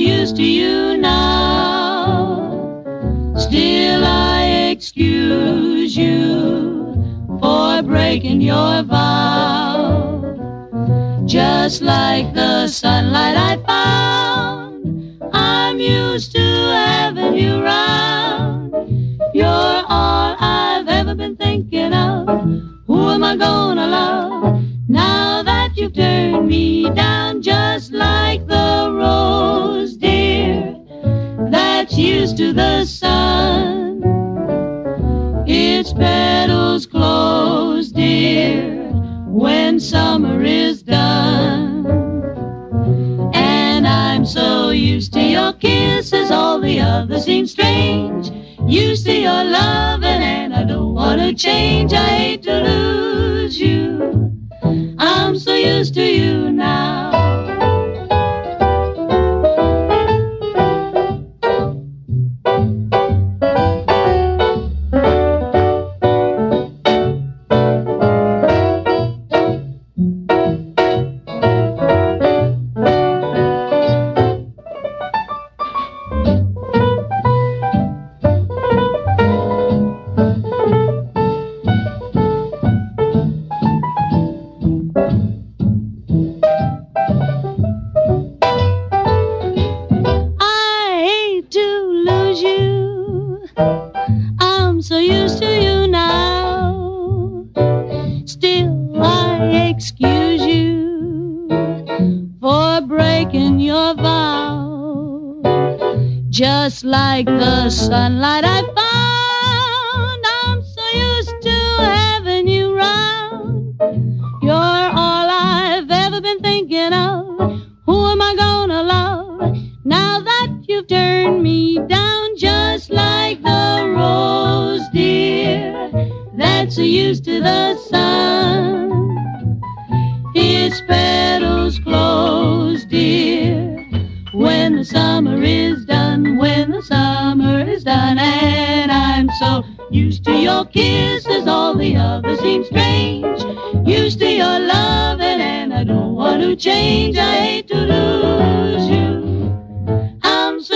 used to you now. Still I excuse you for breaking your vow. Just like the sunlight I found, I'm used to having you round. You're all I've ever been thinking of. Who am I gonna love now that you've turned me down? Just like the rose, dear, that's used to the sun. Its petals close, dear, when summer is done. And I'm so used to your kisses, all the others seem strange. Used to your loving, and I don't want to change. I hate to lose you. I'm so used to you now. Just like the sunlight I found, I'm so used to having you round. You're all I've ever been thinking of. Who am I gonna love now that you've turned me down? Just like the rose, dear, that's used to the sun. Its petals close, dear, when the summer is done, when the summer is done. And I'm so used to your kisses, all the others seem strange. Used to your loving, and I don't want to change. I hate to lose